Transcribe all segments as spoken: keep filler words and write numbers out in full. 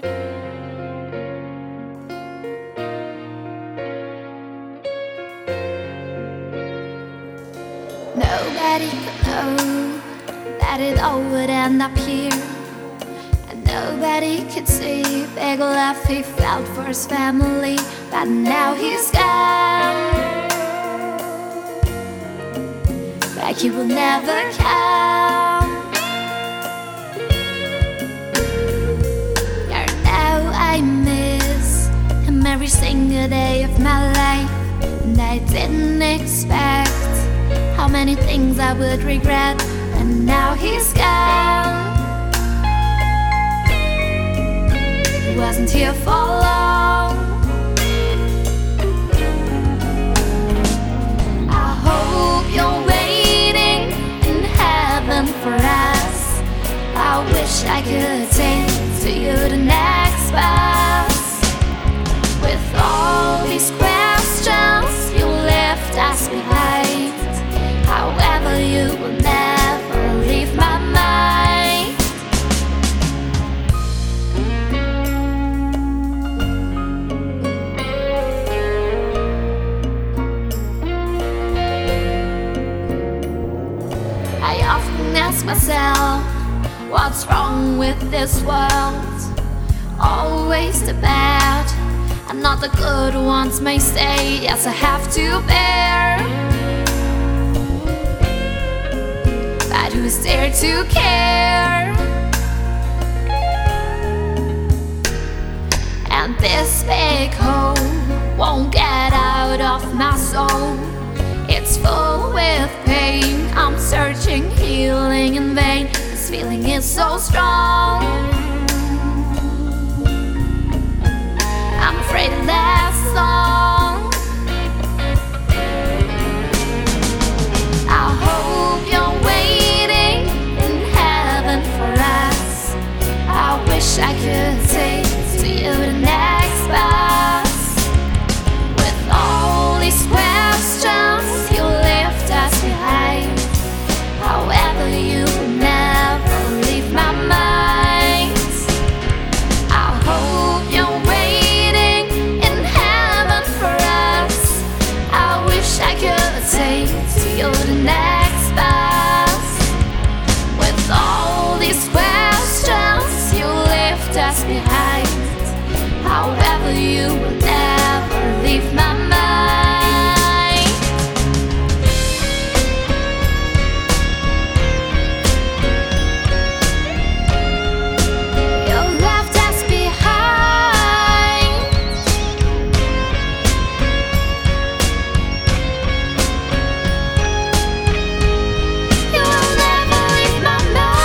Nobody could know that it all would end up here, and nobody could see big love he felt for his family. But now he's gone, like he will never come. Yeah, now I miss him every single day of my life, and I didn't expect how many things I would regret. And now he's gone. He wasn't here for long. I hope you're waiting in heaven for us. I wish I could take to you the next bus. With all these questions, you left us behind. However, you will never leave my mind. I often ask myself, what's wrong with this world? Always the bad and not the good ones may say, yes, I have to bear. But who's there to care? And this big hole won't get out of my soul. It's full with pain. I'm searching, healing in vain. This feeling is so strong. I'm afraid it lasts long. I hope you're waiting in heaven for us. I wish I could take to you the next bus. With all these questions, you left us behind. However, you will never leave my mind. I hope you're waiting in heaven for us. I wish I could take to you the next bus. With all these questions, you left us behind. However, you will never leave my mind. You left us behind. You will never leave my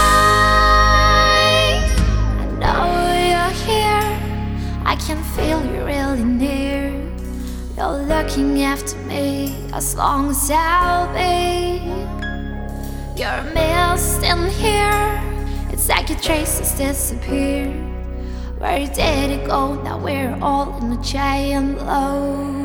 mind. I know you're here, I can feel you really near. You're looking after me as long as I'll be. You're missed in here, it's like your traces disappeared. Where did it go? Now we're all in a giant low.